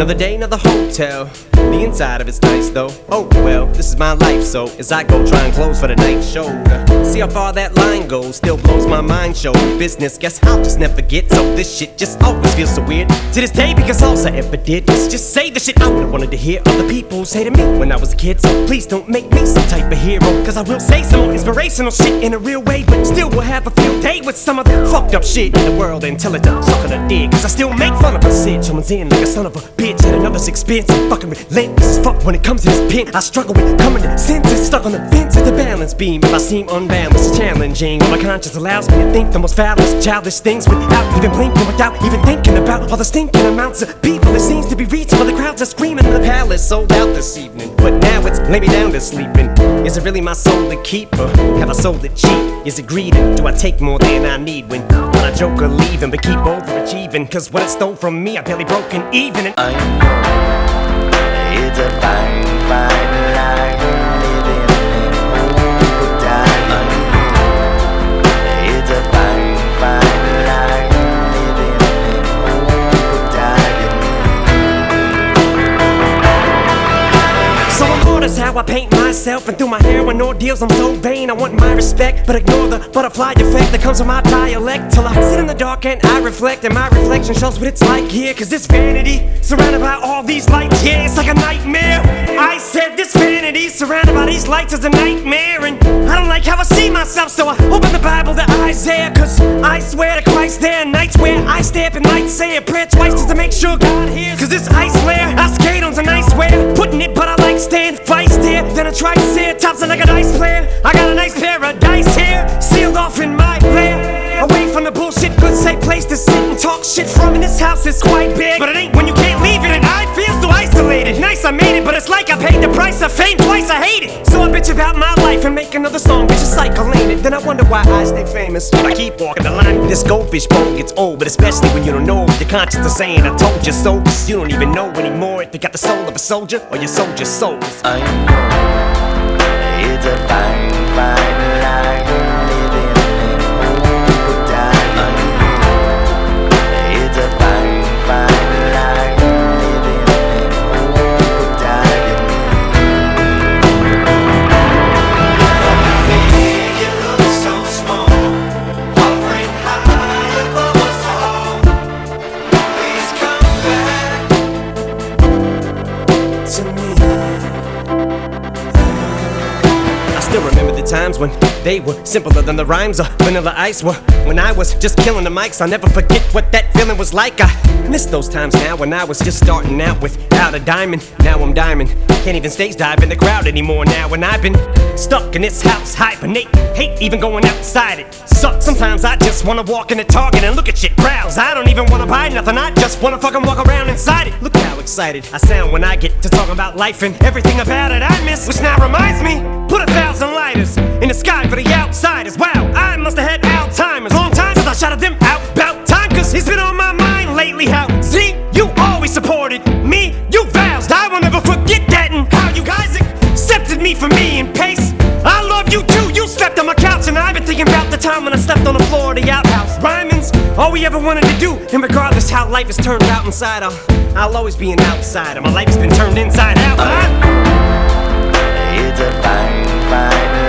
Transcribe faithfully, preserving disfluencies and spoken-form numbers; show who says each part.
Speaker 1: Another day, another hotel. The inside of it's nice though. Oh well, this is my life, so as I go try and close for the night show, to see how far that line goes still blows my mind. Show business, guess I'll just never get. So this shit just always feels so weird to this day, because all I ever did was just say the shit I would've wanted to hear other people say to me when I was a kid. So please don't make me some type of hero, cause I will say some more inspirational shit in a real way, but still will have a field day with some of the fucked up shit in the world until it don't suck on a dig. Cause I still make fun of a shit. Someone's in like a son of a bitch at another expense. I'm fucking relentless as fuck when it comes to this pen. I struggle with coming to senses, stuck on the fence at the balance beam. If I seem unbalanced, challenging, well, my conscience allows me to think the most foulest, childish things without even blinking, without even thinking about all the stinking amounts of people it seems to be reaching while the crowds are screaming. The palace sold out this evening, but now it's lay me down to sleeping. Is it really my soul to keep, or have I sold it cheap? Is it greed? Do I take more than I need when, when I joke or leaving, but keep overachieving? Cause what it stole from me, I barely broken even. And
Speaker 2: I know it's a fine, fine line, living in hope or dying. I know it's a fine, fine line, living in hope or dying.
Speaker 1: so I'm notice how I paint myself, and through my heroin ordeals I'm so vain. I want my respect, but ignore the butterfly effect that comes from my dialect. Till I sit in the dark and I reflect, and my reflection shows what it's like here. Cause this vanity, surrounded by all these lights, yeah, it's like a nightmare. I said this vanity, surrounded by these lights, is a nightmare. And I don't like how I see myself, so I open the Bible to Isaiah. Cause I swear to Christ there are nights where I stay up and might say a prayer twice just to make sure God hears. Cause this ice layer, I skate on some nice wear, putting it, but I like staying vice there. Then I try to say it tops like a dice player. I got a nice pair of dice here, sealed off in my lair, away from the bullshit, good safe place to sit and talk shit from. And this house is quite big, but it ain't when you can't leave it. And I feel so isolated. Nice I made it, but it's like I paid the price of fame twice. I hate it. So I bitch about my life and make another song, bitch, a cycle, ain't it? Then I wonder why I stay famous, but I keep walking the line. This goldfish bowl gets old, but especially when you don't know your conscience is saying I told you so. Cause you don't even know anymore if you got the soul of a soldier or your soldier's soul.
Speaker 2: I know it's a fine, fine line, living in hope or dying. I know it's a fine, fine line, living in hope or dying. Make it look so small, hovering high above us all. Please come back
Speaker 1: To me, I still remember the times when they were simpler than the rhymes or Vanilla Ice were. When I was just killing the mics, I'll never forget what that feeling was like. I miss those times now when I was just starting out without a diamond. Now I'm diamond, can't even stage dive in the crowd anymore now. When I've been stuck in this house, hibernate, hate even going outside. It sucks. Sometimes I just wanna walk in the Target and look at shit browse. I don't even wanna buy nothing, I just wanna fucking walk around inside it. Look how excited I sound when I get to talking about life and everything about it I miss. Which now reminds me, put a thousand lighters in the sky for the outsiders. Wow, I must have had Alzheimer's. Long time since I shouted them out about time, cause it's been on my mind lately. How, see, you always supported me, you vows, I will never forget that. And how you guys accepted me for me in pace. I love you too, you slept on my couch, and I've been thinking about the time when I slept on the floor of the outhouse. Rhyming's all we ever wanted to do, and regardless how life has turned out inside, I'll, I'll always be an outsider. My life has been turned inside out.
Speaker 2: I know it's a fine, fine